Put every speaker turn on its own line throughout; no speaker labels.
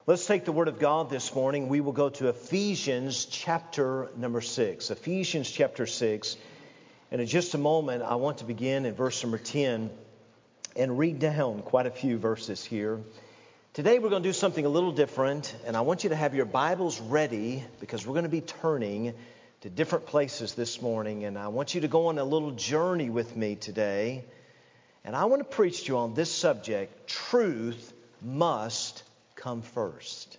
Let's take the Word of God this morning. We will go to Ephesians chapter number 6. Ephesians chapter 6. And in just a moment, I want to begin in verse number 10 and read down quite a few verses here. Today we're going to do something a little different, and I want you to have your Bibles ready because we're going to be turning to different places this morning. And I want you to go on a little journey with me today. And I want to preach to you on this subject: truth must come first.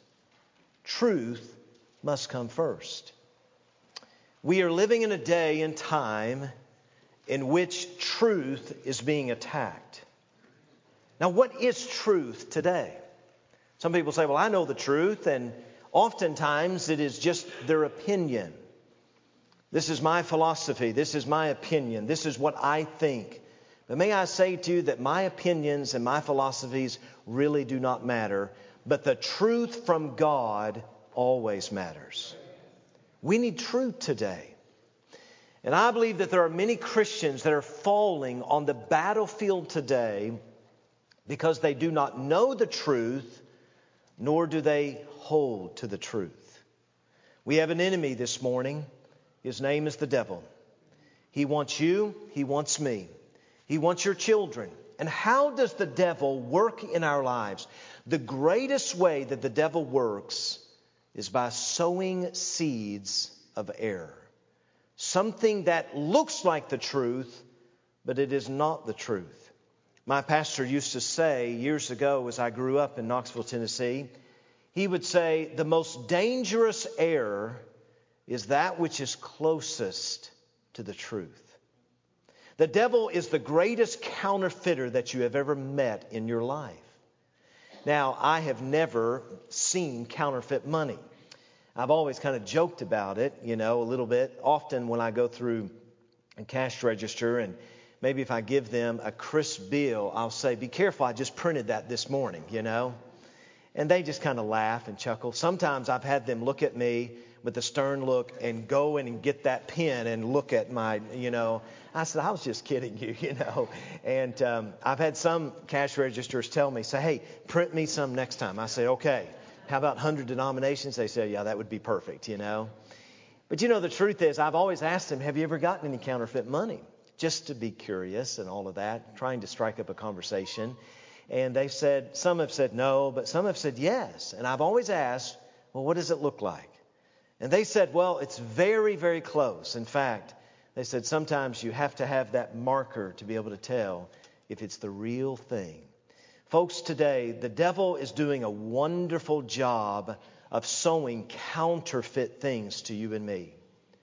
Truth must come first. We are living in a day and time in which truth is being attacked. Now, what is truth today? Some people say, well, I know the truth, and oftentimes it is just their opinion. This is my philosophy. This is my opinion. This is what I think. But may I say to you that my opinions and my philosophies really do not matter. But the truth from God always matters. We need truth today. And I believe that there are many Christians that are falling on the battlefield today because they do not know the truth, nor do they hold to the truth. We have an enemy this morning. His name is the devil. He wants you. He wants me. He wants your children. And how does the devil work in our lives? The greatest way that the devil works is by sowing seeds of error. Something that looks like the truth, but it is not the truth. My pastor used to say years ago, as I grew up in Knoxville, Tennessee, he would say, the most dangerous error is that which is closest to the truth. The devil is the greatest counterfeiter that you have ever met in your life. Now, I have never seen counterfeit money. I've always kind of joked about it, a little bit. Often when I go through a cash register and maybe if I give them a crisp bill, I'll say, be careful, I just printed that this morning, And they just kind of laugh and chuckle. Sometimes I've had them look at me with a stern look and go in and get that pen and look at my, I said, I was just kidding you, And I've had some cash registers tell me, say, hey, print me some next time. I say, okay. How about 100 denominations? They say, yeah, that would be perfect, But the truth is, I've always asked them, have you ever gotten any counterfeit money? Just to be curious and all of that, trying to strike up a conversation. And they said, some have said no, but some have said yes. And I've always asked, well, what does it look like? And they said, well, it's very, very close. In fact, they said sometimes you have to have that marker to be able to tell if it's the real thing. Folks, today, the devil is doing a wonderful job of sowing counterfeit things to you and me.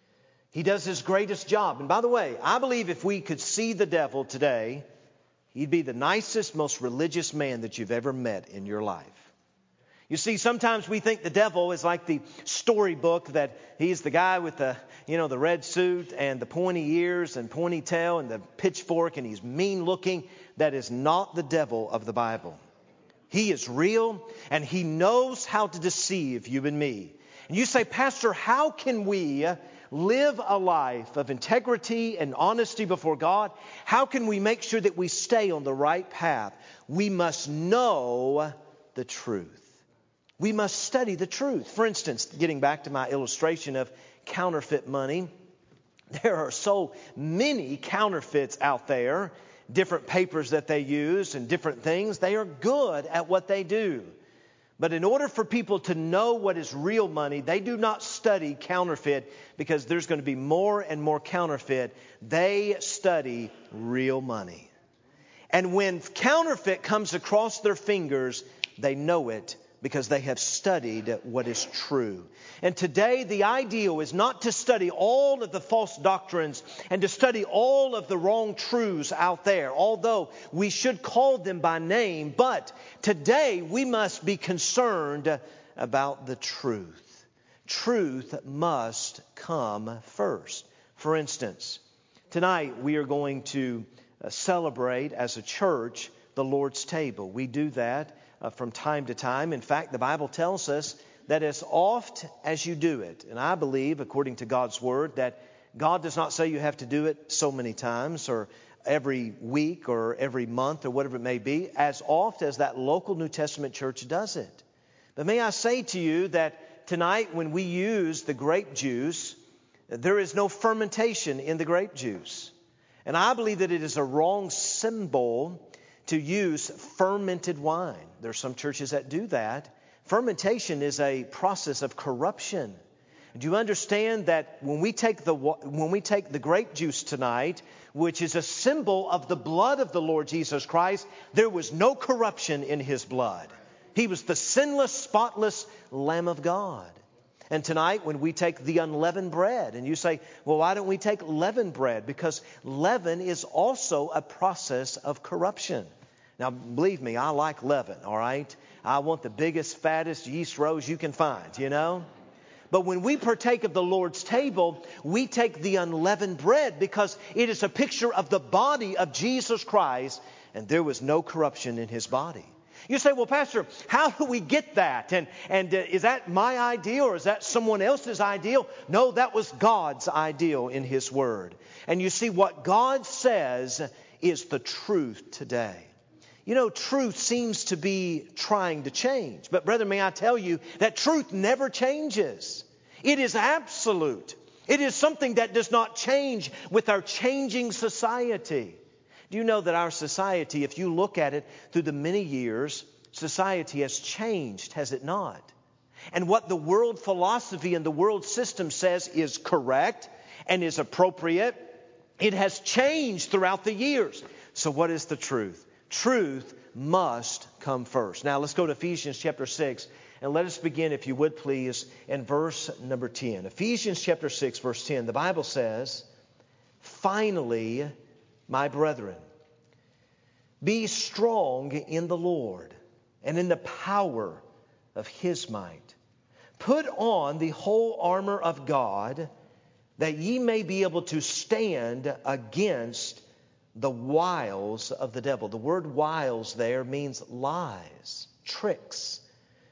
He does his greatest job. And by the way, I believe if we could see the devil today, he'd be the nicest, most religious man that you've ever met in your life. You see, sometimes we think the devil is like the storybook, that he's the guy with the red suit and the pointy ears and pointy tail and the pitchfork, and he's mean looking. That is not the devil of the Bible. He is real, and he knows how to deceive you and me. And you say, Pastor, how can we live a life of integrity and honesty before God? How can we make sure that we stay on the right path? We must know the truth. We must study the truth. For instance, getting back to my illustration of counterfeit money, there are so many counterfeits out there, different papers that they use and different things. They are good at what they do. But in order for people to know what is real money, they do not study counterfeit, because there's going to be more and more counterfeit. They study real money. And when counterfeit comes across their fingers, they know it because they have studied what is true. And today the ideal is not to study all of the false doctrines and to study all of the wrong truths out there, although we should call them by name. But today we must be concerned about the truth. Truth must come first. For instance, tonight we are going to celebrate as a church the Lord's table. We do that from time to time. In fact, the Bible tells us that as oft as you do it, and I believe, according to God's Word, that God does not say you have to do it so many times or every week or every month or whatever it may be, as oft as that local New Testament church does it. But may I say to you that tonight when we use the grape juice, there is no fermentation in the grape juice. And I believe that it is a wrong symbol to use fermented wine. There are some churches that do that. Fermentation is a process of corruption. Do you understand that when we take the grape juice tonight, which is a symbol of the blood of the Lord Jesus Christ, there was no corruption in His blood. He was the sinless, spotless Lamb of God. And tonight when we take the unleavened bread, and you say, well, why don't we take leavened bread? Because leaven is also a process of corruption. Now, believe me, I like leaven, all right? I want the biggest, fattest yeast rows you can find, you know? But when we partake of the Lord's table, we take the unleavened bread because it is a picture of the body of Jesus Christ, and there was no corruption in His body. You say, well, Pastor, how do we get that? And is that my ideal or is that someone else's ideal? No, that was God's ideal in His Word. And you see, what God says is the truth today. You know, truth seems to be trying to change. But brother, may I tell you that truth never changes. It is absolute. It is something that does not change with our changing society. Do you know that our society, if you look at it through the many years, society has changed, has it not? And what the world philosophy and the world system says is correct and is appropriate, it has changed throughout the years. So what is the truth? Truth must come first. Now let's go to Ephesians chapter 6 and let us begin, if you would please, in verse number 10. Ephesians chapter 6 verse 10, the Bible says, finally, my brethren, be strong in the Lord and in the power of His might. Put on the whole armor of God that ye may be able to stand against the wiles of the devil. The word wiles there means lies, tricks,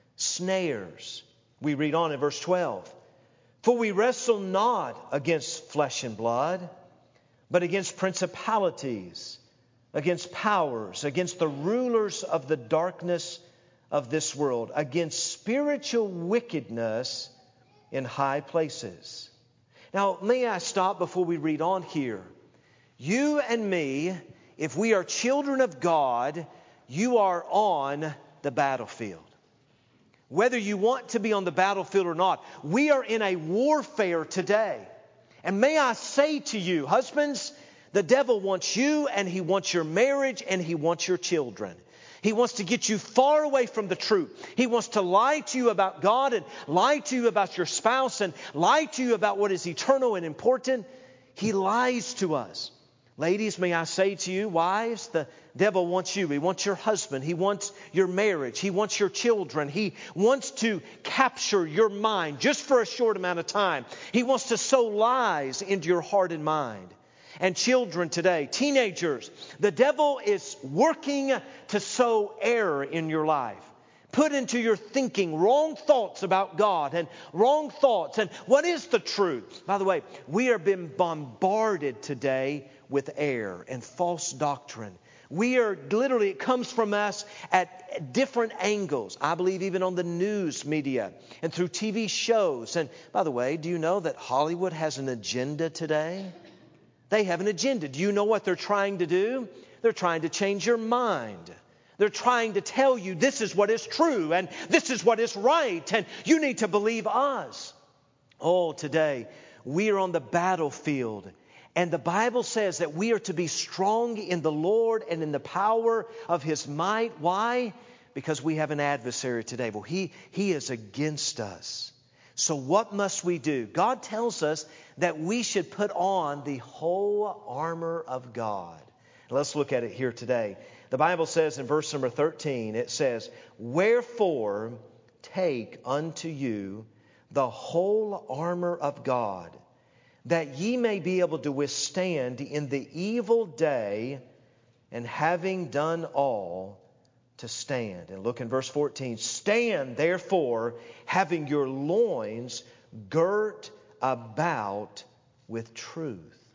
snares. We read on in verse 12. For we wrestle not against flesh and blood, but against principalities, against powers, against the rulers of the darkness of this world, against spiritual wickedness in high places. Now, may I stop before we read on here? You and me, if we are children of God, you are on the battlefield. Whether you want to be on the battlefield or not, we are in a warfare today. And may I say to you, husbands, the devil wants you and he wants your marriage and he wants your children. He wants to get you far away from the truth. He wants to lie to you about God and lie to you about your spouse and lie to you about what is eternal and important. He lies to us. Ladies, may I say to you, wives, the devil wants you. He wants your husband. He wants your marriage. He wants your children. He wants to capture your mind just for a short amount of time. He wants to sow lies into your heart and mind. And children today, teenagers, the devil is working to sow error in your life. Put into your thinking wrong thoughts about God and wrong thoughts. And what is the truth? By the way, we are being bombarded today with error and false doctrine. We are literally, it comes from us at different angles. I believe even on the news media and through TV shows. And by the way, do you know that Hollywood has an agenda today? They have an agenda. Do you know what they're trying to do? They're trying to change your mind. They're trying to tell you this is what is true and this is what is right and you need to believe us. Oh, today we are on the battlefield. And the Bible says that we are to be strong in the Lord and in the power of His might. Why? Because we have an adversary today. Well, he is against us. So what must we do? God tells us that we should put on the whole armor of God. Let's look at it here today. The Bible says in verse number 13, it says, wherefore take unto you the whole armor of God, that ye may be able to withstand in the evil day, and having done all, to stand. And look in verse 14. Stand therefore, having your loins girt about with truth.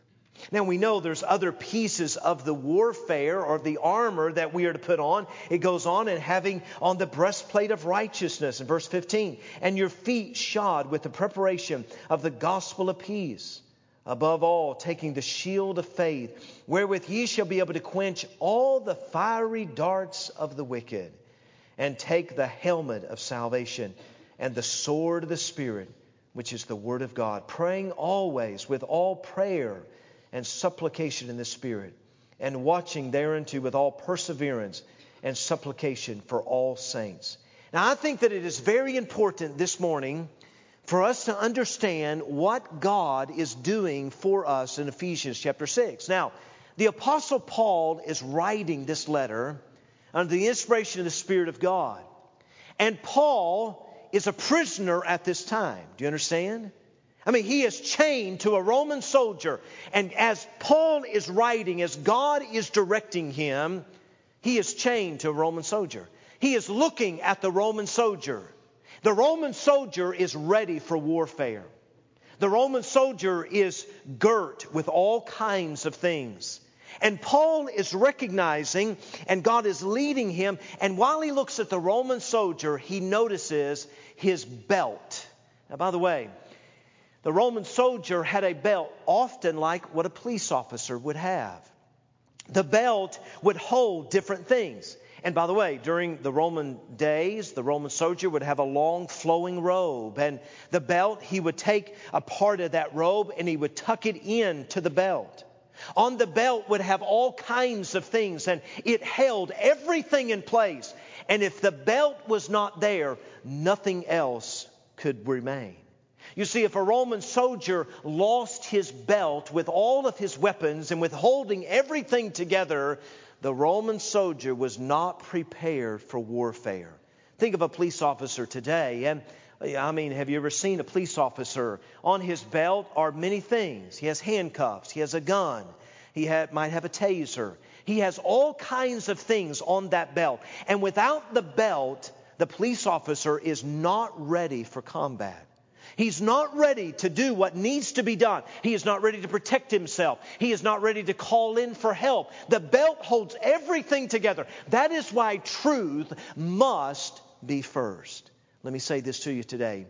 Now we know there's other pieces of the warfare or the armor that we are to put on. It goes on and having on the breastplate of righteousness in verse 15. And your feet shod with the preparation of the gospel of peace. Above all, taking the shield of faith, wherewith ye shall be able to quench all the fiery darts of the wicked. And take the helmet of salvation and the sword of the Spirit, which is the word of God. Praying always with all prayer and supplication in the Spirit, and watching thereunto with all perseverance and supplication for all saints. Now, I think that it is very important this morning for us to understand what God is doing for us in Ephesians chapter 6. Now, the Apostle Paul is writing this letter under the inspiration of the Spirit of God. And Paul is a prisoner at this time. Do you understand? I mean, he is chained to a Roman soldier. And as Paul is writing, as God is directing him, he is chained to a Roman soldier. He is looking at the Roman soldier. The Roman soldier is ready for warfare. The Roman soldier is girt with all kinds of things. And Paul is recognizing, and God is leading him. And while he looks at the Roman soldier, he notices his belt. Now, by the way, the Roman soldier had a belt often like what a police officer would have. The belt would hold different things. And by the way, during the Roman days, the Roman soldier would have a long flowing robe. And the belt, he would take a part of that robe and he would tuck it into the belt. On the belt would have all kinds of things, and it held everything in place. And if the belt was not there, nothing else could remain. You see, if a Roman soldier lost his belt with all of his weapons and with holding everything together, the Roman soldier was not prepared for warfare. Think of a police officer today. And I mean, have you ever seen a police officer? On his belt are many things. He has handcuffs. He has a gun. He might have a taser. He has all kinds of things on that belt. And without the belt, the police officer is not ready for combat. He's not ready to do what needs to be done. He is not ready to protect himself. He is not ready to call in for help. The belt holds everything together. That is why truth must be first. Let me say this to you today.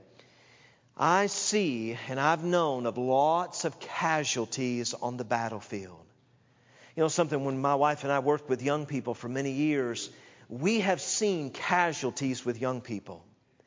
I see and I've known of lots of casualties on the battlefield. You know something, when my wife and I worked with young people for many years, we have seen casualties with young people.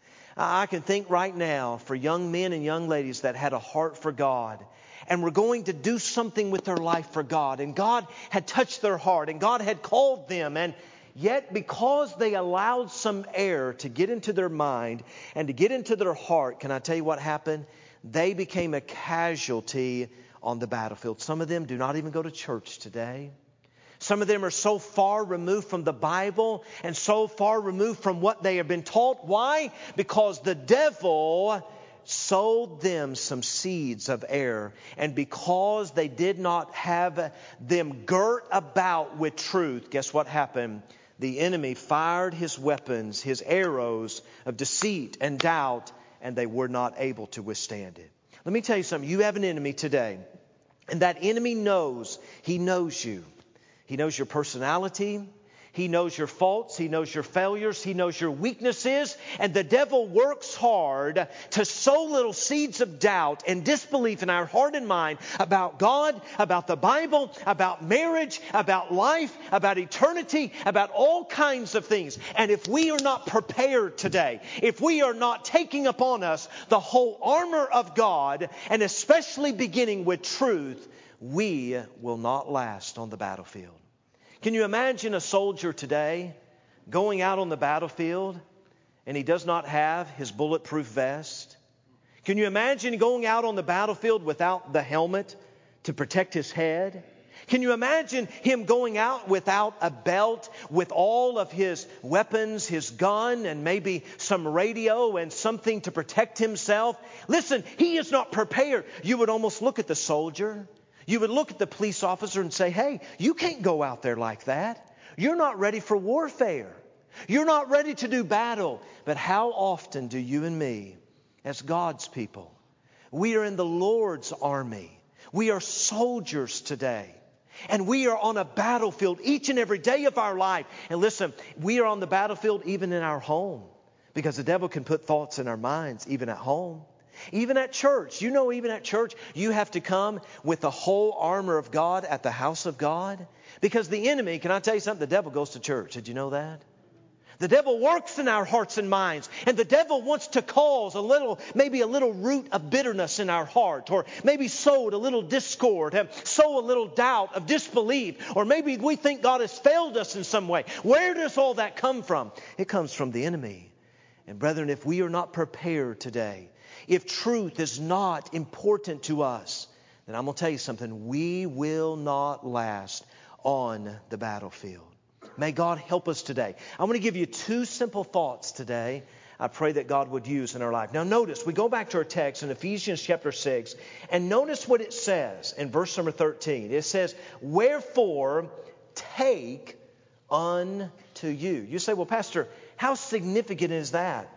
I can think right now for young men and young ladies that had a heart for God and were going to do something with their life for God. And God had touched their heart and God had called them. And yet because they allowed some error to get into their mind and to get into their heart, can I tell you what happened? They became a casualty on the battlefield. Some of them do not even go to church today. Some of them are so far removed from the Bible and so far removed from what they have been taught. Why? Because the devil sowed them some seeds of error. And because they did not have them girt about with truth, guess what happened? The enemy fired his weapons, his arrows of deceit and doubt, and they were not able to withstand it. Let me tell you something. You have an enemy today, and that enemy knows. He knows you. He knows your personality. He knows your faults. He knows your failures. He knows your weaknesses. And the devil works hard to sow little seeds of doubt and disbelief in our heart and mind about God, about the Bible, about marriage, about life, about eternity, about all kinds of things. And if we are not prepared today, if we are not taking upon us the whole armor of God, and especially beginning with truth, we will not last on the battlefield. Can you imagine a soldier today going out on the battlefield and he does not have his bulletproof vest? Can you imagine going out on the battlefield without the helmet to protect his head? Can you imagine him going out without a belt with all of his weapons, his gun, and maybe some radio and something to protect himself? Listen, he is not prepared. You would almost look at the soldier. You would look at the police officer and say, hey, you can't go out there like that. You're not ready for warfare. You're not ready to do battle. But how often do you and me, as God's people, we are in the Lord's army. We are soldiers today. And we are on a battlefield each and every day of our life. And listen, we are on the battlefield even in our home. Because the devil can put thoughts in our minds even at home. Even at church. You know, even at church, you have to come with the whole armor of God at the house of God. Because the enemy, can I tell you something? The devil goes to church. Did you know that? The devil works in our hearts and minds. And the devil wants to cause maybe a little root of bitterness in our heart. Or maybe sow a little discord. Sow a little doubt of disbelief. Or maybe we think God has failed us in some way. Where does all that come from? It comes from the enemy. And brethren, if we are not prepared today, if truth is not important to us, then I'm going to tell you something. We will not last on the battlefield. May God help us today. I'm going to give you 2 simple thoughts today I pray that God would use in our life. Now notice, we go back to our text in Ephesians chapter 6, and notice what it says in verse number 13. It says, wherefore take unto you. You say, well, Pastor, how significant is that?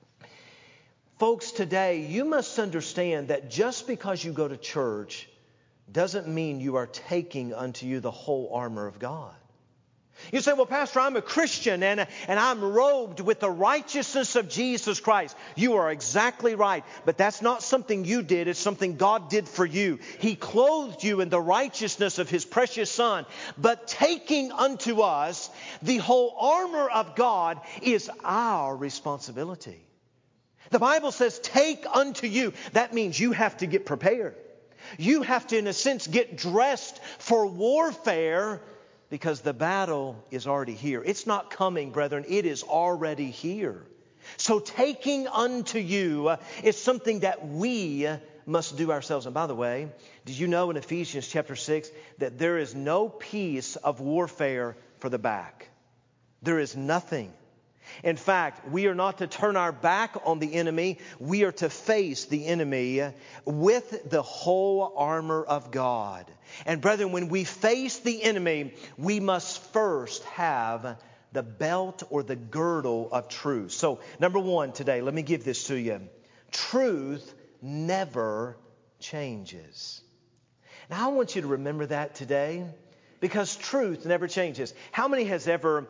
Folks, today you must understand that just because you go to church doesn't mean you are taking unto you the whole armor of God. You say, well, Pastor, I'm a Christian and I'm robed with the righteousness of Jesus Christ. You are exactly right. But that's not something you did. It's something God did for you. He clothed you in the righteousness of His precious Son. But taking unto us the whole armor of God is our responsibility. The Bible says, take unto you. That means you have to get prepared. You have to, in a sense, get dressed for warfare. Because the battle is already here. It's not coming, brethren. It is already here. So taking unto you is something that we must do ourselves. And by the way, did you know in Ephesians chapter 6 that there is no piece of warfare for the back? There is nothing. In fact, we are not to turn our back on the enemy. We are to face the enemy with the whole armor of God. And brethren, when we face the enemy, we must first have the belt or the girdle of truth. So, number 1 today, let me give this to you. Truth never changes. Now, I want you to remember that today, because truth never changes. How many has ever,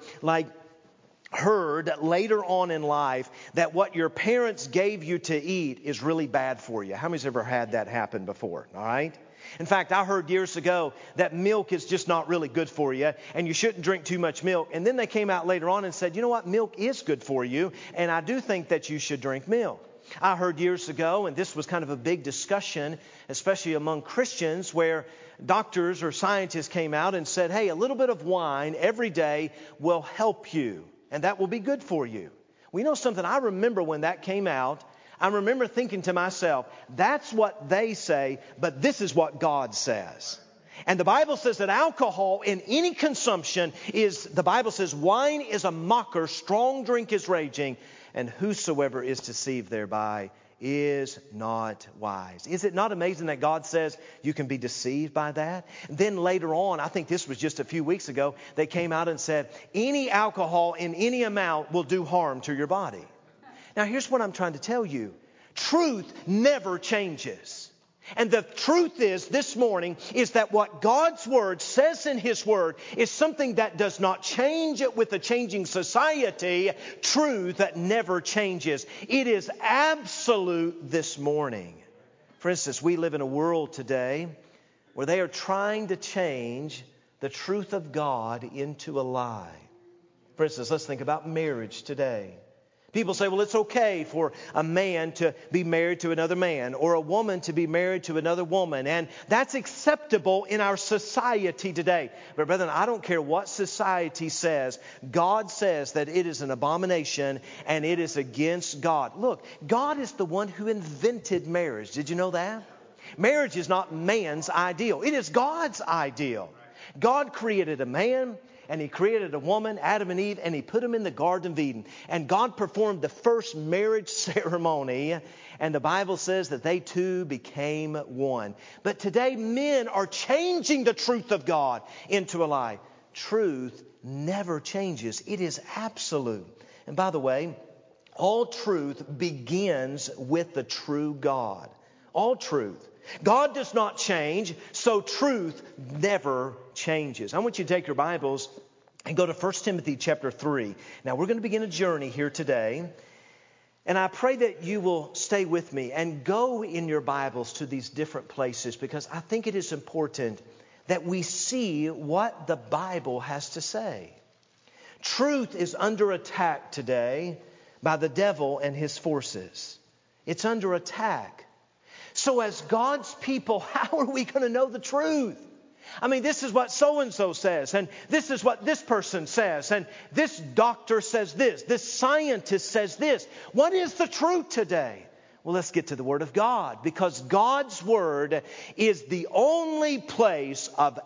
heard later on in life that what your parents gave you to eat is really bad for you? How many's ever had that happen before? All right. In fact, I heard years ago that milk is just not really good for you and you shouldn't drink too much milk. And then they came out later on and said, you know what? Milk is good for you. And I do think that you should drink milk. I heard years ago, and this was kind of a big discussion, especially among Christians, where doctors or scientists came out and said, hey, a little bit of wine every day will help you. And that will be good for you. We know something. I remember when that came out, I remember thinking to myself, that's what they say, but this is what God says. And the Bible says that alcohol in any consumption the Bible says, wine is a mocker, strong drink is raging, and whosoever is deceived thereby is not wise. Is it not amazing that God says you can be deceived by that? Then later on, I think this was just a few weeks ago, they came out and said, any alcohol in any amount will do harm to your body. Now, here's what I'm trying to tell you. Truth never changes. And the truth is, this morning, is that what God's Word says in His Word is something that does not change it with a changing society. Truth that never changes. It is absolute this morning. For instance, we live in a world today where they are trying to change the truth of God into a lie. For instance, let's think about marriage today. People say, well, it's okay for a man to be married to another man or a woman to be married to another woman. And that's acceptable in our society today. But brethren, I don't care what society says. God says that it is an abomination and it is against God. Look, God is the one who invented marriage. Did you know that? Marriage is not man's ideal. It is God's ideal. God created a man. And He created a woman, Adam and Eve, and He put them in the Garden of Eden. And God performed the first marriage ceremony. And the Bible says that they two became one. But today men are changing the truth of God into a lie. Truth never changes. It is absolute. And by the way, all truth begins with the true God. All truth. God does not change, so truth never changes. I want you to take your Bibles and go to 1 Timothy chapter 3. Now, we're going to begin a journey here today. And I pray that you will stay with me and go in your Bibles to these different places, because I think it is important that we see what the Bible has to say. Truth is under attack today by the devil and his forces. It's under attack. So as God's people, how are we going to know the truth? I mean, this is what so-and-so says, and this is what this person says, and this doctor says this scientist says this. What is the truth today? Well, let's get to the Word of God, because God's Word is the only place of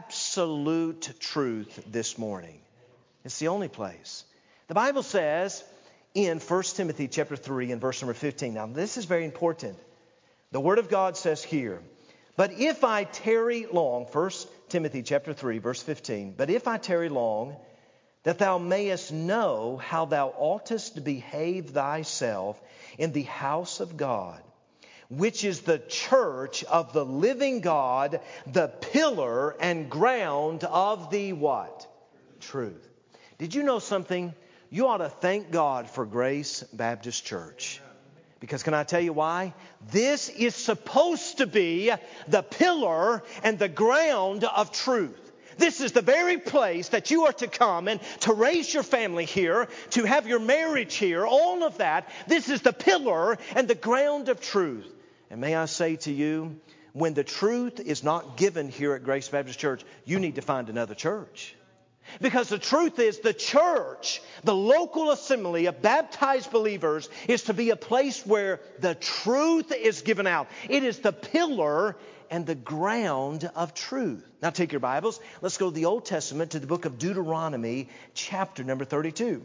absolute truth this morning. It's the only place. The Bible says in 1 Timothy chapter 3 and verse number 15. Now, this is very important. The Word of God says here, but if I tarry long, 1 Timothy chapter 3, verse 15, but if I tarry long, that thou mayest know how thou oughtest to behave thyself in the house of God, which is the church of the living God, the pillar and ground of the what? Truth. Did you know something? You ought to thank God for Grace Baptist Church. Because can I tell you why? This is supposed to be the pillar and the ground of truth. This is the very place that you are to come and to raise your family here, to have your marriage here, all of that. This is the pillar and the ground of truth. And may I say to you, when the truth is not given here at Grace Baptist Church, you need to find another church. Because the truth is, the church, the local assembly of baptized believers, is to be a place where the truth is given out. It is the pillar and the ground of truth. Now take your Bibles. Let's go to the Old Testament, to the book of Deuteronomy, chapter number 32.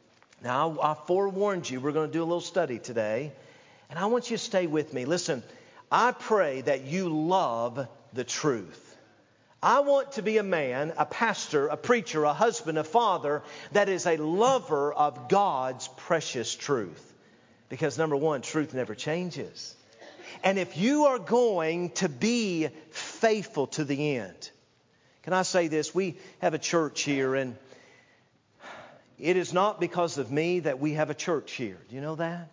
Now, I forewarned you, we're going to do a little study today. And I want you to stay with me. Listen, I pray that you love the truth. I want to be a man, a pastor, a preacher, a husband, a father that is a lover of God's precious truth. Because number one, truth never changes. And if you are going to be faithful to the end, can I say this? We have a church here, and it is not because of me that we have a church here. Do you know that?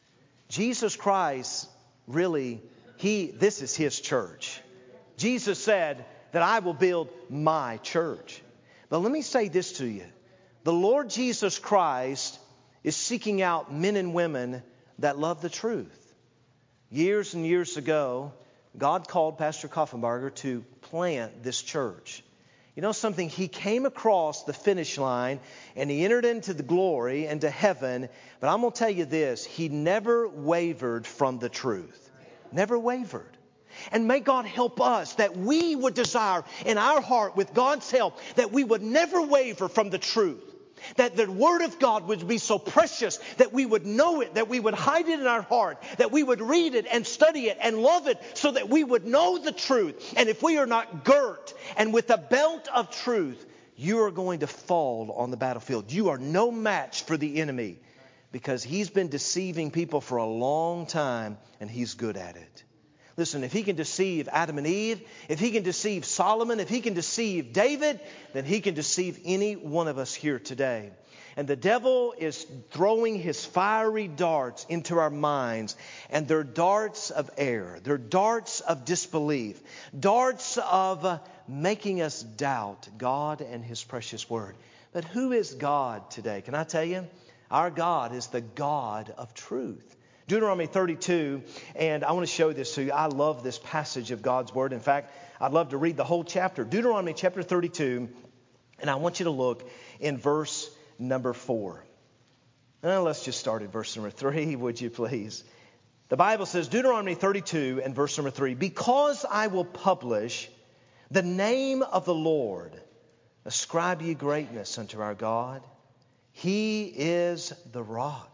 Jesus Christ, really, this is His church. Jesus said that I will build my church. But let me say this to you. The Lord Jesus Christ is seeking out men and women that love the truth. Years and years ago, God called Pastor Koffenbarger to plant this church. You know something? He came across the finish line and he entered into the glory, into heaven. But I'm going to tell you this. He never wavered from the truth. Never wavered. And may God help us that we would desire in our heart, with God's help, that we would never waver from the truth. That the Word of God would be so precious that we would know it, that we would hide it in our heart, that we would read it and study it and love it so that we would know the truth. And if we are not girt and with a belt of truth, you are going to fall on the battlefield. You are no match for the enemy, because he's been deceiving people for a long time and he's good at it. Listen, if he can deceive Adam and Eve, if he can deceive Solomon, if he can deceive David, then he can deceive any one of us here today. And the devil is throwing his fiery darts into our minds. And they're darts of error. They're darts of disbelief. Darts of making us doubt God and His precious Word. But who is God today? Can I tell you? Our God is the God of truth. Deuteronomy 32, and I want to show this to you. I love this passage of God's Word. In fact, I'd love to read the whole chapter. Deuteronomy chapter 32, and I want you to look in verse number 4. Now, let's just start at verse number 3, would you please? The Bible says, Deuteronomy 32 and verse number 3, because I will publish the name of the Lord, ascribe ye greatness unto our God. He is the rock.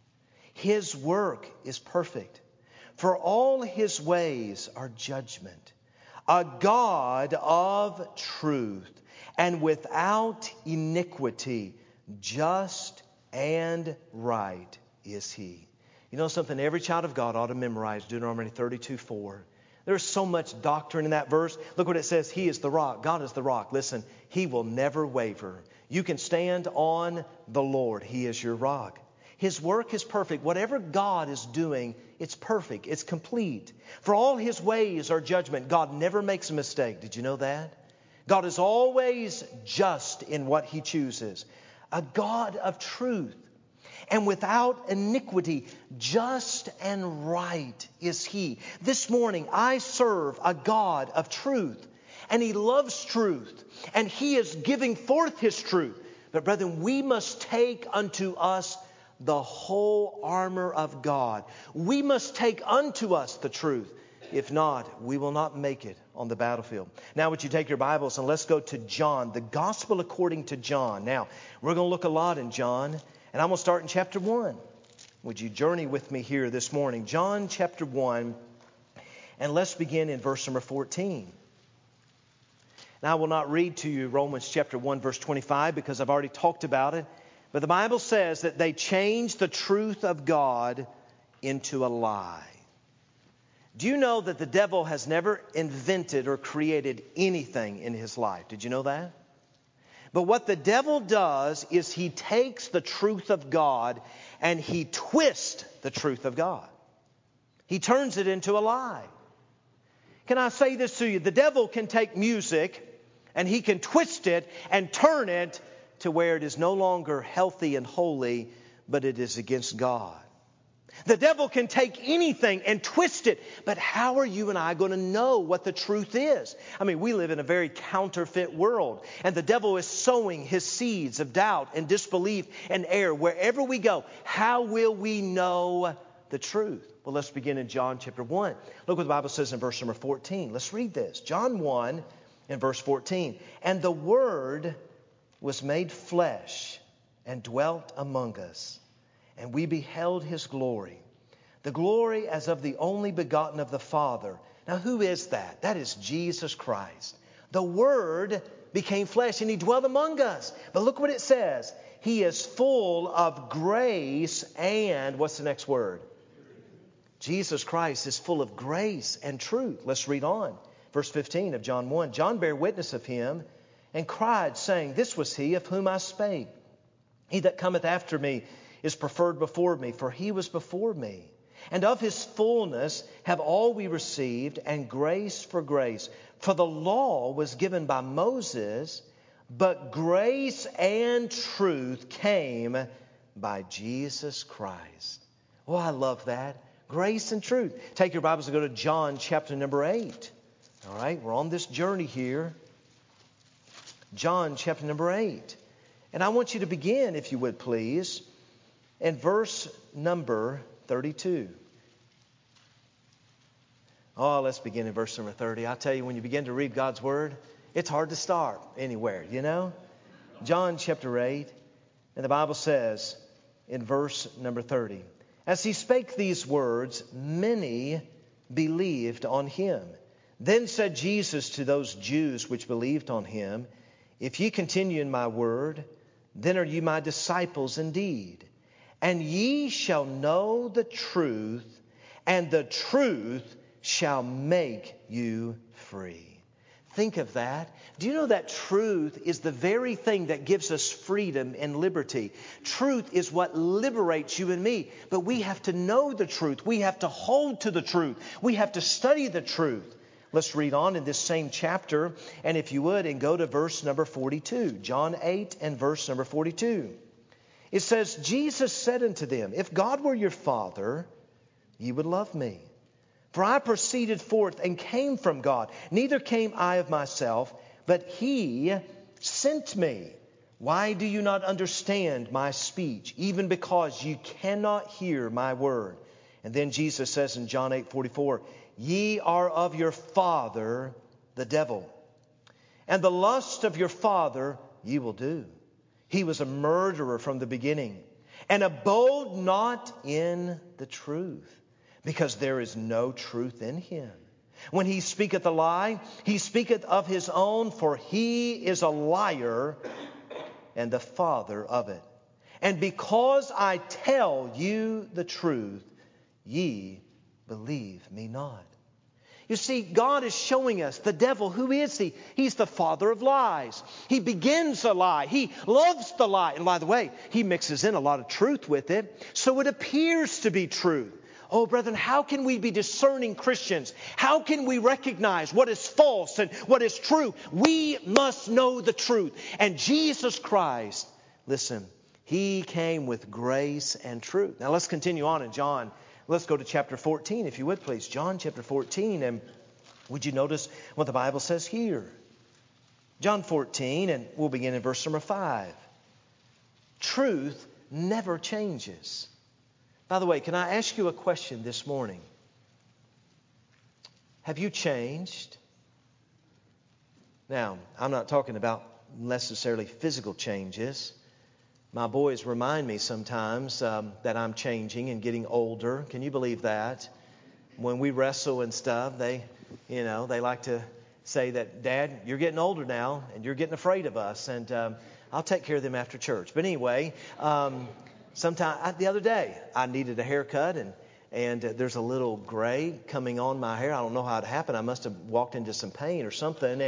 His work is perfect, for all His ways are judgment. A God of truth, and without iniquity, just and right is He. You know something? Every child of God ought to memorize Deuteronomy 32:4. There's so much doctrine in that verse. Look what it says. He is the rock. God is the rock. Listen, He will never waver. You can stand on the Lord. He is your rock. His work is perfect. Whatever God is doing, it's perfect. It's complete. For all His ways are judgment. God never makes a mistake. Did you know that? God is always just in what He chooses. A God of truth and without iniquity, just and right is He. This morning, I serve a God of truth, and He loves truth, and He is giving forth His truth. But brethren, we must take unto us the whole armor of God. We must take unto us the truth. If not, we will not make it on the battlefield. Now, would you take your Bibles and let's go to John, the Gospel according to John. Now, we're going to look a lot in John, and I'm going to start in chapter 1. Would you journey with me here this morning? John chapter 1, and let's begin in verse number 14. Now, I will not read to you Romans chapter 1, verse 25, because I've already talked about it. But the Bible says that they changed the truth of God into a lie. Do you know that the devil has never invented or created anything in his life? Did you know that? But what the devil does is he takes the truth of God and he twists the truth of God. He turns it into a lie. Can I say this to you? The devil can take music and he can twist it and turn it to where it is no longer healthy and holy, but it is against God. The devil can take anything and twist it, but how are you and I going to know what the truth is? I mean, we live in a very counterfeit world, and the devil is sowing his seeds of doubt and disbelief and error wherever we go. How will we know the truth? Well, let's begin in John chapter 1. Look what the Bible says in verse number 14. Let's read this. John 1 and verse 14. And the Word was made flesh and dwelt among us. And we beheld His glory, the glory as of the only begotten of the Father. Now, who is that? That is Jesus Christ. The Word became flesh and He dwelt among us. But look what it says. He is full of grace and, what's the next word? Jesus Christ is full of grace and truth. Let's read on. Verse 15 of John 1. John bare witness of Him and cried, saying, This was He of whom I spake. He that cometh after me is preferred before me, for He was before me. And of His fullness have all we received, and grace for grace. For the law was given by Moses, but grace and truth came by Jesus Christ. Oh, I love that. Grace and truth. Take your Bibles and go to John chapter number 8. All right, we're on this journey here. John chapter number 8. And I want you to begin, if you would please, in verse number 32. Oh, let's begin in verse number 30. I'll tell you, when you begin to read God's Word, it's hard to start anywhere, you know. John chapter 8, and the Bible says in verse number 30, As He spake these words, many believed on Him. Then said Jesus to those Jews which believed on Him, If ye continue in my word, then are ye my disciples indeed. And ye shall know the truth, and the truth shall make you free. Think of that. Do you know that truth is the very thing that gives us freedom and liberty? Truth is what liberates you and me. But we have to know the truth. We have to hold to the truth. We have to study the truth. Let's read on in this same chapter, and if you would, and go to verse number 42. John 8 and verse number 42. It says, Jesus said unto them, If God were your Father, ye would love me. For I proceeded forth and came from God. Neither came I of myself, but He sent me. Why do you not understand my speech? Even because you cannot hear my word. And then Jesus says in John 8:44, Ye are of your father, the devil, and the lust of your father ye will do. He was a murderer from the beginning, and abode not in the truth, because there is no truth in him. When he speaketh a lie, he speaketh of his own, for he is a liar and the father of it. And because I tell you the truth, ye believe me not. You see, God is showing us the devil. Who is he? He's the father of lies. He begins a lie. He loves the lie. And by the way, he mixes in a lot of truth with it, so it appears to be truth. Oh, brethren, how can we be discerning Christians? How can we recognize what is false and what is true? We must know the truth. And Jesus Christ, listen, He came with grace and truth. Now let's continue on in John. Let's go to chapter 14, if you would, please. John chapter 14, and would you notice what the Bible says here? John 14, and we'll begin in verse number 5. Truth never changes. By the way, can I ask you a question this morning? Have you changed? Now, I'm not talking about necessarily physical changes. My boys remind me sometimes that I'm changing and getting older. Can you believe that? When we wrestle and stuff, they like to say that, Dad, you're getting older now and you're getting afraid of us. And I'll take care of them after church. But anyway, the other day, I needed a haircut, and there's a little gray coming on my hair. I don't know how it happened. I must have walked into some pain or something,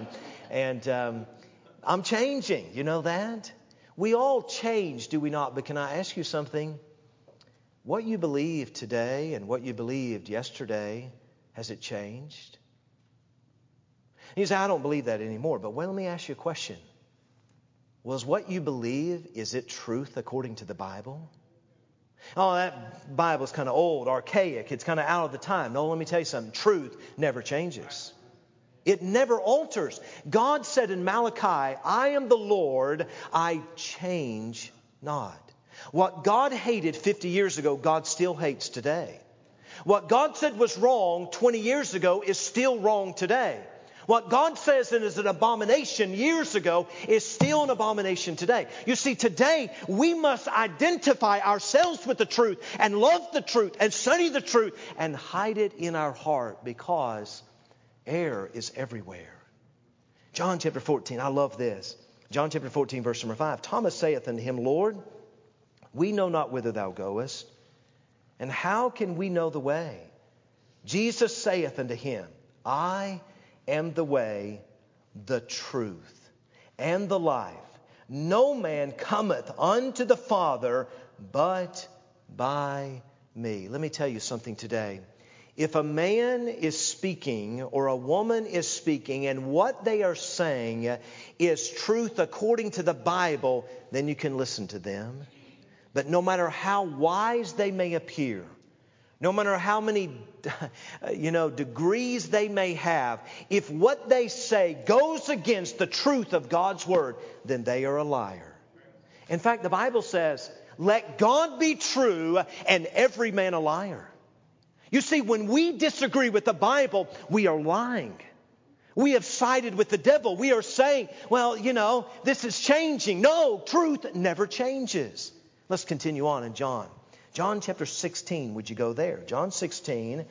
and I'm changing. You know that? We all change, do we not? But can I ask you something? What you believe today and what you believed yesterday, has it changed? You say, I don't believe that anymore. But let me ask you a question. Was what you believe, is it truth according to the Bible? Oh, that Bible's kind of old, archaic. It's kind of out of the time. No, let me tell you something. Truth never changes. It never alters. God said in Malachi, I am the Lord, I change not. What God hated 50 years ago, God still hates today. What God said was wrong 20 years ago is still wrong today. What God says is an abomination years ago is still an abomination today. You see, today we must identify ourselves with the truth and love the truth and study the truth and hide it in our heart, because error is everywhere. John chapter 14, I love this. John chapter 14, verse number 5. Thomas saith unto him, Lord, we know not whither thou goest, and how can we know the way? Jesus saith unto him, I am the way, the truth, and the life. No man cometh unto the Father but by me. Let me tell you something today. If a man is speaking or a woman is speaking and what they are saying is truth according to the Bible, then you can listen to them. But no matter how wise they may appear, no matter how many degrees they may have, if what they say goes against the truth of God's Word, then they are a liar. In fact, the Bible says, let God be true and every man a liar. You see, when we disagree with the Bible, we are lying. We have sided with the devil. We are saying, well, this is changing. No, truth never changes. Let's continue on in John. John chapter 16, would you go there? John 16.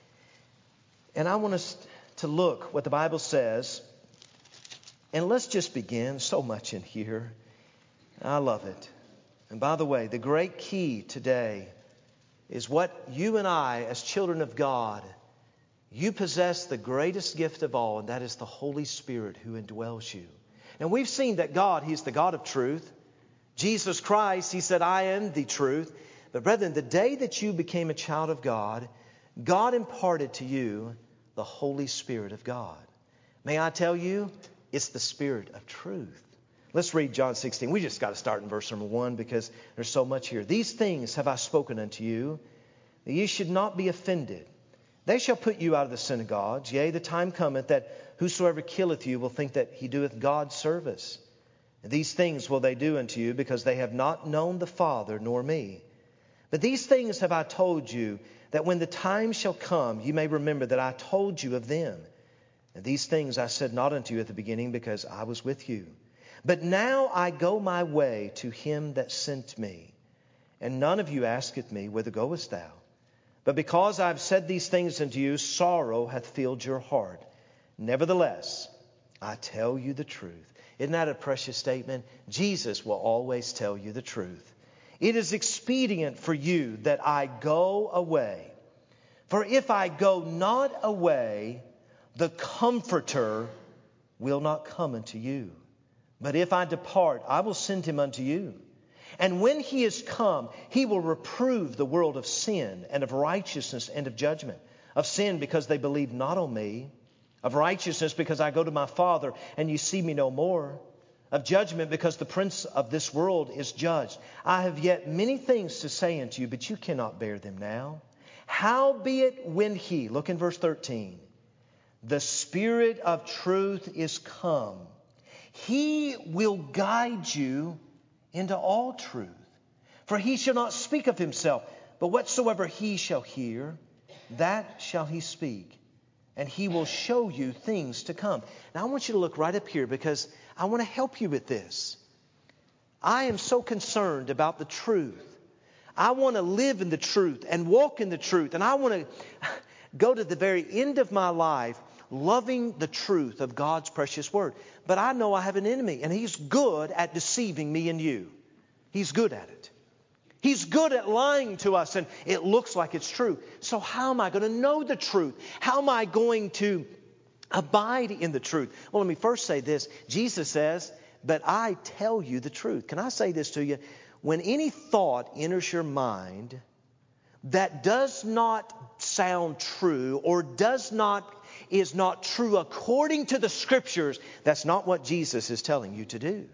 And I want us to look what the Bible says. And let's just begin. So much in here. I love it. And by the way, the great key today is what you and I, as children of God, you possess the greatest gift of all, and that is the Holy Spirit who indwells you. And we've seen that God, He's the God of truth. Jesus Christ, He said, I am the truth. But brethren, the day that you became a child of God, God imparted to you the Holy Spirit of God. May I tell you, it's the Spirit of truth. Let's read John 16. We just got to start in verse number 1 because there's so much here. These things have I spoken unto you, that ye should not be offended. They shall put you out of the synagogues. Yea, the time cometh that whosoever killeth you will think that he doeth God service. And these things will they do unto you, because they have not known the Father nor me. But these things have I told you, that when the time shall come, you may remember that I told you of them. And these things I said not unto you at the beginning, because I was with you. But now I go my way to him that sent me. And none of you asketh me, whither goest thou? But because I have said these things unto you, sorrow hath filled your heart. Nevertheless, I tell you the truth. Isn't that a precious statement? Jesus will always tell you the truth. It is expedient for you that I go away. For if I go not away, the Comforter will not come unto you. But if I depart, I will send him unto you. And when he is come, he will reprove the world of sin and of righteousness and of judgment. Of sin, because they believe not on me. Of righteousness, because I go to my Father, and you see me no more. Of judgment, because the prince of this world is judged. I have yet many things to say unto you, but you cannot bear them now. Howbeit when he, look in verse 13, the Spirit of truth is come, he will guide you into all truth. For he shall not speak of himself, but whatsoever he shall hear, that shall he speak. And he will show you things to come. Now I want you to look right up here, because I want to help you with this. I am so concerned about the truth. I want to live in the truth and walk in the truth. And I want to go to the very end of my life loving the truth of God's precious word. But I know I have an enemy, and he's good at deceiving me and you. He's good at it. He's good at lying to us, and it looks like it's true. So how am I going to know the truth? How am I going to abide in the truth? Well, let me first say this. Jesus says, but I tell you the truth. Can I say this to you? When any thought enters your mind that does not sound true or is not true according to the Scriptures, that's not what Jesus is telling you to do.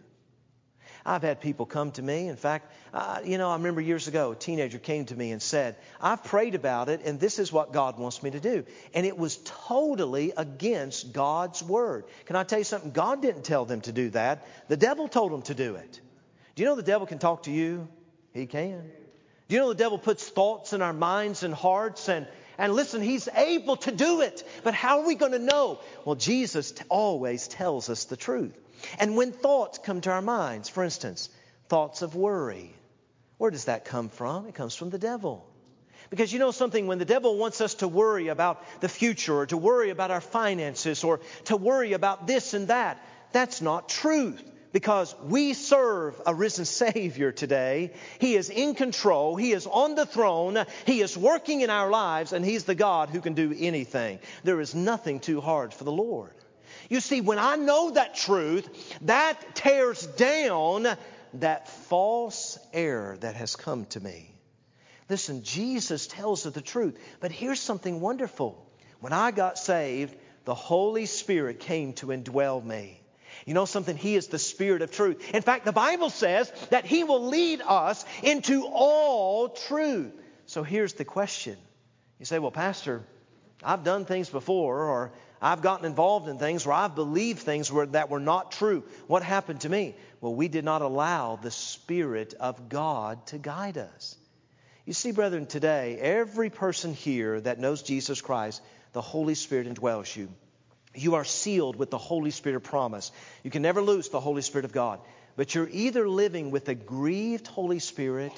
I've had people come to me. In fact, I remember years ago, a teenager came to me and said, I've prayed about it, and this is what God wants me to do. And it was totally against God's word. Can I tell you something? God didn't tell them to do that. The devil told them to do it. Do you know the devil can talk to you? He can. Do you know the devil puts thoughts in our minds and hearts? And listen, he's able to do it. But how are we going to know? Well, Jesus always tells us the truth. And when thoughts come to our minds, for instance, thoughts of worry, where does that come from? It comes from the devil. Because you know something, when the devil wants us to worry about the future, or to worry about our finances, or to worry about this and that, that's not truth. Because we serve a risen Savior today. He is in control. He is on the throne. He is working in our lives, and He's the God who can do anything. There is nothing too hard for the Lord. You see, when I know that truth, that tears down that false error that has come to me. Listen, Jesus tells us the truth. But here's something wonderful. When I got saved, the Holy Spirit came to indwell me. You know something? He is the Spirit of truth. In fact, the Bible says that He will lead us into all truth. So here's the question. You say, well, Pastor, I've done things before, or I've gotten involved in things where I've believed things that were not true. What happened to me? Well, we did not allow the Spirit of God to guide us. You see, brethren, today, every person here that knows Jesus Christ, the Holy Spirit indwells you. You are sealed with the Holy Spirit of promise. You can never lose the Holy Spirit of God. But you're either living with a grieved Holy Spirit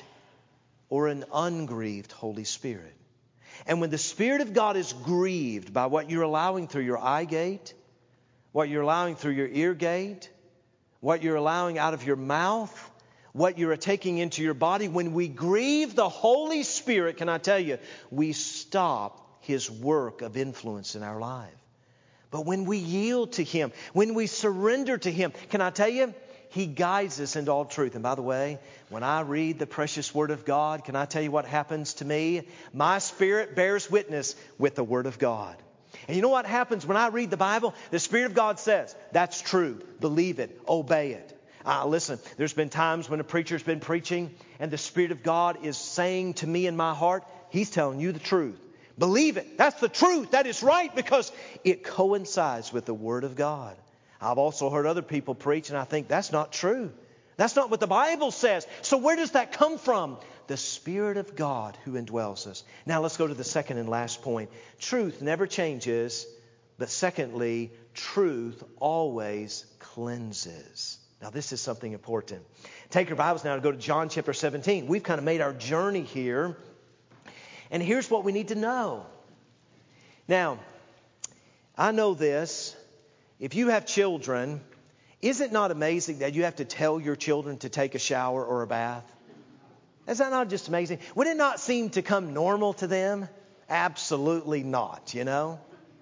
or an ungrieved Holy Spirit. And when the Spirit of God is grieved by what you're allowing through your eye gate, what you're allowing through your ear gate, what you're allowing out of your mouth, what you're taking into your body, when we grieve the Holy Spirit, can I tell you, we stop His work of influence in our life. But when we yield to Him, when we surrender to Him, can I tell you, He guides us into all truth. And by the way, when I read the precious Word of God, can I tell you what happens to me? My spirit bears witness with the Word of God. And you know what happens when I read the Bible? The Spirit of God says, that's true. Believe it. Obey it. Listen, there's been times when a preacher's been preaching and the Spirit of God is saying to me in my heart, He's telling you the truth. Believe it. That's the truth. That is right, because it coincides with the Word of God. I've also heard other people preach, and I think that's not true. That's not what the Bible says. So where does that come from? The Spirit of God who indwells us. Now let's go to the second and last point. Truth never changes, but secondly, truth always cleanses. Now this is something important. Take your Bibles now and go to John chapter 17. We've kind of made our journey here. And here's what we need to know. Now, I know this. If you have children, is it not amazing that you have to tell your children to take a shower or a bath? Is that not just amazing? Would it not seem to come normal to them? Absolutely not, you know.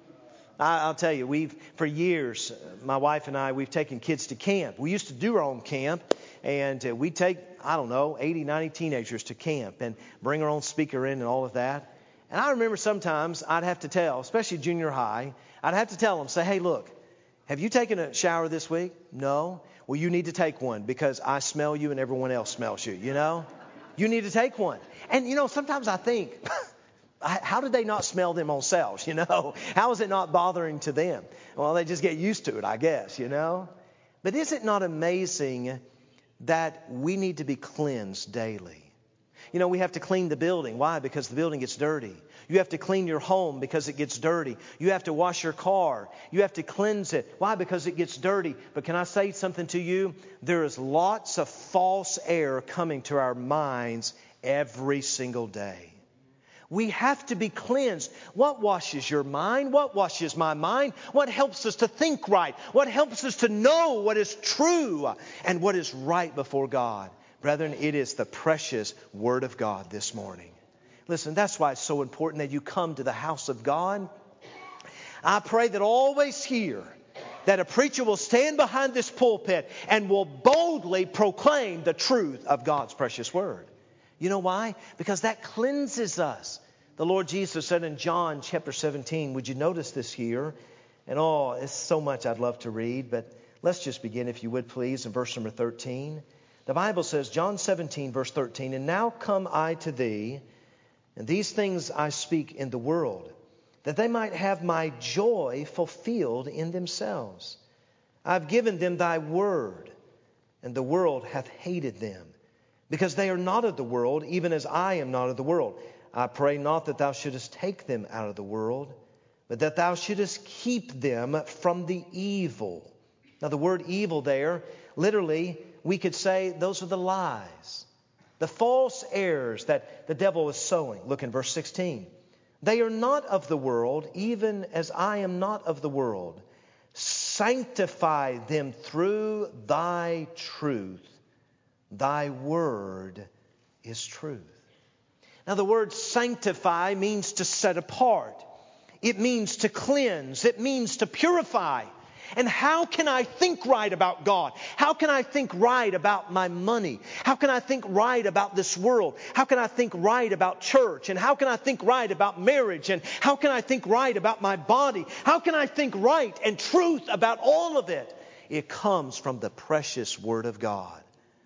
I'll tell you, for years, my wife and I, we've taken kids to camp. We used to do our own camp, and we'd take, 80, 90 teenagers to camp and bring our own speaker in and all of that. And I remember sometimes I'd have to tell, especially junior high, I'd have to tell them, say, hey, look, have you taken a shower this week? No. Well, you need to take one because I smell you and everyone else smells you, you know. You need to take one. And, sometimes I think, how did they not smell them themselves, you know? How is it not bothering to them? Well, they just get used to it, I guess, you know. But is it not amazing that we need to be cleansed daily? We have to clean the building. Why? Because the building gets dirty. You have to clean your home because it gets dirty. You have to wash your car. You have to cleanse it. Why? Because it gets dirty. But can I say something to you? There is lots of false air coming to our minds every single day. We have to be cleansed. What washes your mind? What washes my mind? What helps us to think right? What helps us to know what is true and what is right before God? Brethren, it is the precious Word of God this morning. Listen, that's why it's so important that you come to the house of God. I pray that always here that a preacher will stand behind this pulpit and will boldly proclaim the truth of God's precious Word. You know why? Because that cleanses us. The Lord Jesus said in John chapter 17, would you notice this here? And it's so much I'd love to read, but let's just begin, if you would please, in verse number 13. The Bible says, John 17, verse 13, and now come I to thee, and these things I speak in the world, that they might have my joy fulfilled in themselves. I've given them thy word, and the world hath hated them, because they are not of the world, even as I am not of the world. I pray not that thou shouldest take them out of the world, but that thou shouldest keep them from the evil. Now the word evil there, literally, we could say those are the lies, the false errors that the devil is sowing. Look in verse 16. They are not of the world, even as I am not of the world. Sanctify them through thy truth. Thy word is truth. Now the word sanctify means to set apart. It means to cleanse. It means to purify. And how can I think right about God? How can I think right about my money? How can I think right about this world? How can I think right about church? And how can I think right about marriage? And how can I think right about my body? How can I think right and truth about all of it? It comes from the precious Word of God.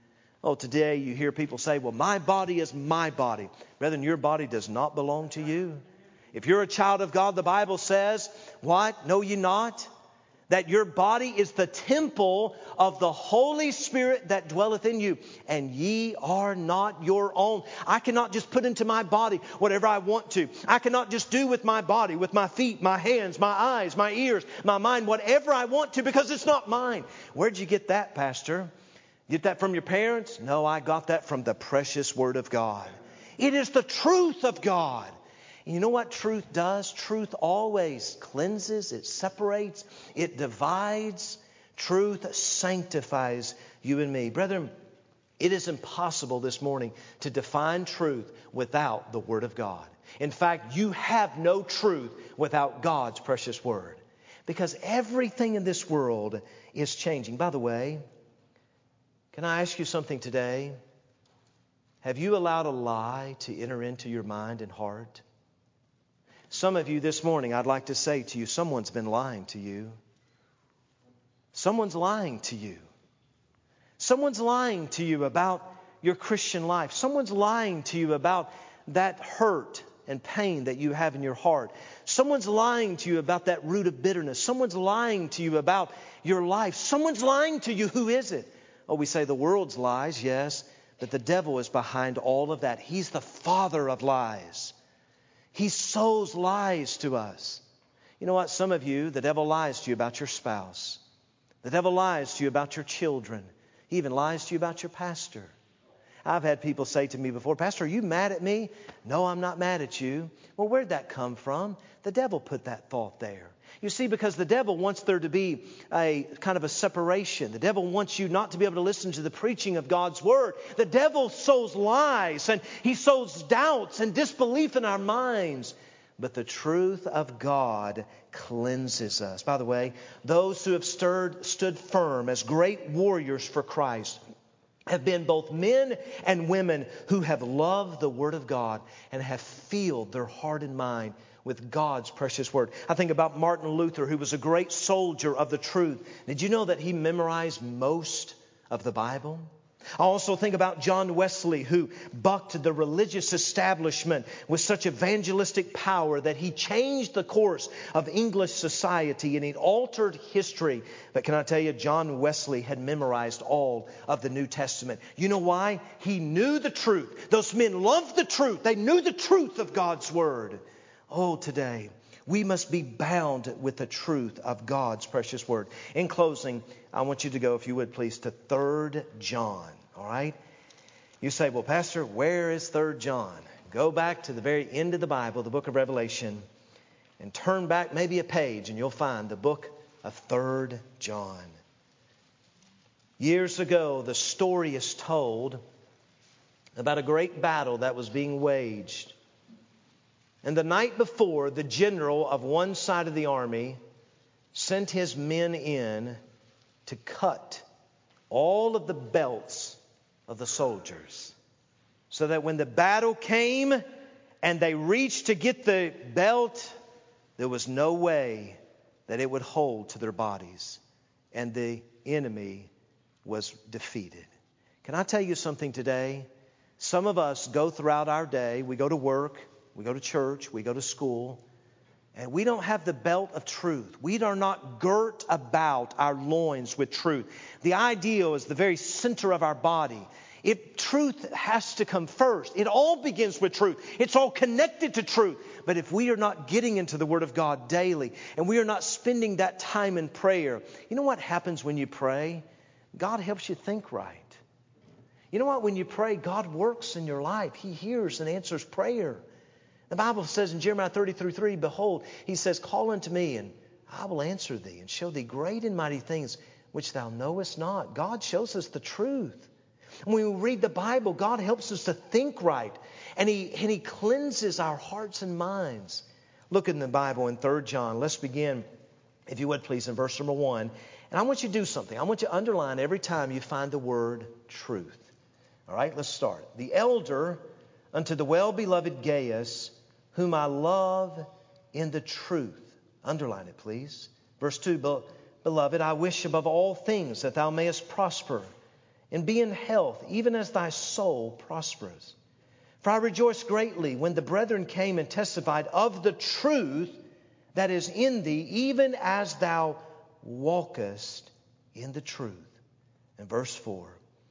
Today you hear people say, well, my body is my body. Brethren, your body does not belong to you. If you're a child of God, the Bible says, what? Know ye not? That your body is the temple of the Holy Spirit that dwelleth in you, and ye are not your own. I cannot just put into my body whatever I want to. I cannot just do with my body, with my feet, my hands, my eyes, my ears, my mind, whatever I want to, because it's not mine. Where'd you get that, Pastor? Get that from your parents? No, I got that from the precious Word of God. It is the truth of God. And you know what truth does? Truth always cleanses, it separates, it divides. Truth sanctifies you and me. Brethren, it is impossible this morning to define truth without the Word of God. In fact, you have no truth without God's precious Word. Because everything in this world is changing. By the way, can I ask you something today? Have you allowed a lie to enter into your mind and heart? Some of you this morning, I'd like to say to you, someone's been lying to you. Someone's lying to you. Someone's lying to you about your Christian life. Someone's lying to you about that hurt and pain that you have in your heart. Someone's lying to you about that root of bitterness. Someone's lying to you about your life. Someone's lying to you. Who is it? We say the world's lies, yes, but the devil is behind all of that. He's the father of lies. He sows lies to us. You know what? Some of you, the devil lies to you about your spouse. The devil lies to you about your children. He even lies to you about your pastor. I've had people say to me before, Pastor, are you mad at me? No, I'm not mad at you. Well, where'd that come from? The devil put that thought there. You see, because the devil wants there to be a kind of a separation. The devil wants you not to be able to listen to the preaching of God's Word. The devil sows lies and he sows doubts and disbelief in our minds. but the truth of God cleanses us. By the way, those who have stood firm as great warriors for Christ have been both men and women who have loved the Word of God and have filled their heart and mind with God's precious Word. I think about Martin Luther, who was a great soldier of the truth. Did you know that he memorized most of the Bible? I also think about John Wesley, who bucked the religious establishment with such evangelistic power that he changed the course of English society and he altered history. But can I tell you, John Wesley had memorized all of the New Testament. You know why? He knew the truth. Those men loved the truth. They knew the truth of God's Word. Oh, today we must be bound with the truth of God's precious Word. In closing, I want you to go, if you would please, to 3 John. All right? You say, well, Pastor, where is 3 John? Go back to the very end of the Bible, the book of Revelation, and turn back maybe a page and you'll find the book of 3 John. Years ago, the story is told about a great battle that was being waged. And the night before, the general of one side of the army sent his men in to cut all of the belts of the soldiers, so that when the battle came and they reached to get the belt, there was no way that it would hold to their bodies, and the enemy was defeated. Can I tell you something today? Some of us go throughout our day, we go to work, we go to church, we go to school, and we don't have the belt of truth. We are not girt about our loins with truth. The ideal is the very center of our body. Truth has to come first. It all begins with truth. It's all connected to truth. But if we are not getting into the Word of God daily, and we are not spending that time in prayer, you know what happens when you pray? God helps you think right. You know what? When you pray, God works in your life. He hears and answers prayer. The Bible says in Jeremiah 30:3, behold, He says, call unto me, and I will answer thee, and show thee great and mighty things which thou knowest not. God shows us the truth. When we read the Bible, God helps us to think right, and He cleanses our hearts and minds. Look in the Bible in 3 John. Let's begin, if you would please, in verse number 1. And I want you to do something. I want you to underline every time you find the word truth. All right, let's start. The elder unto the well-beloved Gaius, whom I love in the truth. Underline it, please. Verse 2, beloved, I wish above all things that thou mayest prosper and be in health, even as thy soul prospers. For I rejoiced greatly when the brethren came and testified of the truth that is in thee, even as thou walkest in the truth. And verse 4,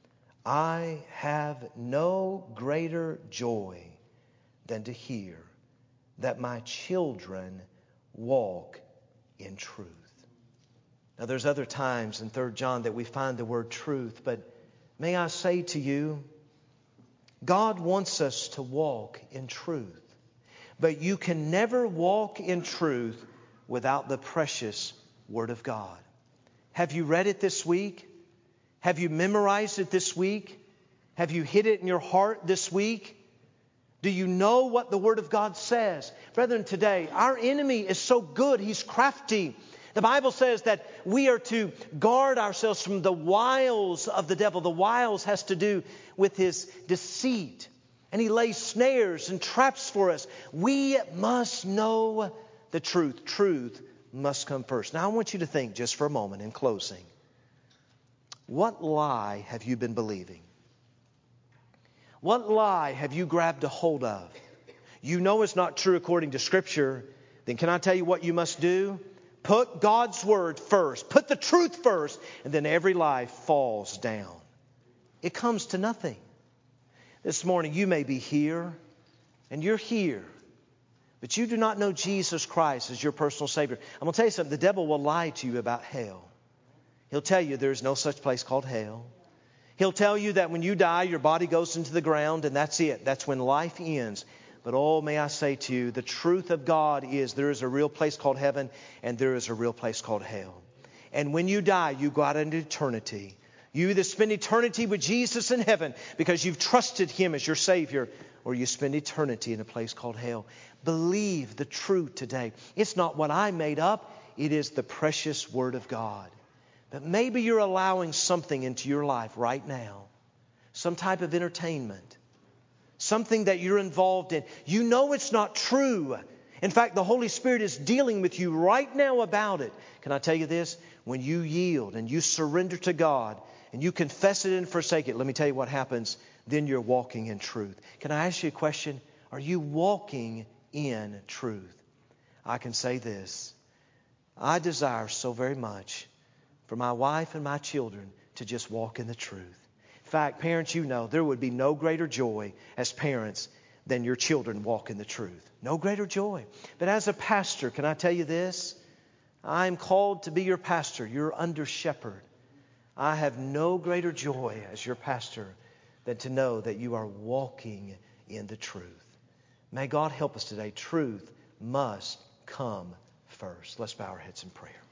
I have no greater joy than to hear that my children walk in truth. Now there's other times in 3 John that we find the word truth, but may I say to you, God wants us to walk in truth. But you can never walk in truth without the precious Word of God. Have you read it this week? Have you memorized it this week? Have you hid it in your heart this week? Do you know what the Word of God says? Brethren, today, our enemy is so good. He's crafty. The Bible says that we are to guard ourselves from the wiles of the devil. The wiles has to do with his deceit. And he lays snares and traps for us. We must know the truth. Truth must come first. Now I want you to think just for a moment in closing. What lie have you been believing? What lie have you grabbed a hold of? You know it's not true according to Scripture. Then can I tell you what you must do? Put God's Word first. Put the truth first. And then every lie falls down. It comes to nothing. This morning you may be here. And you're here. But you do not know Jesus Christ as your personal Savior. I'm going to tell you something. The devil will lie to you about hell. He'll tell you there's no such place called hell. He'll tell you that when you die, your body goes into the ground and that's it. That's when life ends. But oh, may I say to you, the truth of God is there is a real place called heaven and there is a real place called hell. And when you die, you go out into eternity. You either spend eternity with Jesus in heaven because you've trusted Him as your Savior, or you spend eternity in a place called hell. Believe the truth today. It's not what I made up. It is the precious Word of God. But maybe you're allowing something into your life right now. Some type of entertainment. Something that you're involved in. You know it's not true. In fact, the Holy Spirit is dealing with you right now about it. Can I tell you this? When you yield and you surrender to God and you confess it and forsake it, let me tell you what happens. Then you're walking in truth. Can I ask you a question? Are you walking in truth? I can say this. I desire so very much for my wife and my children to just walk in the truth. In fact, parents, you know, there would be no greater joy as parents than your children walk in the truth. No greater joy. But as a pastor, can I tell you this? I'm called to be your pastor, your under shepherd. I have no greater joy as your pastor than to know that you are walking in the truth. May God help us today. Truth must come first. Let's bow our heads in prayer.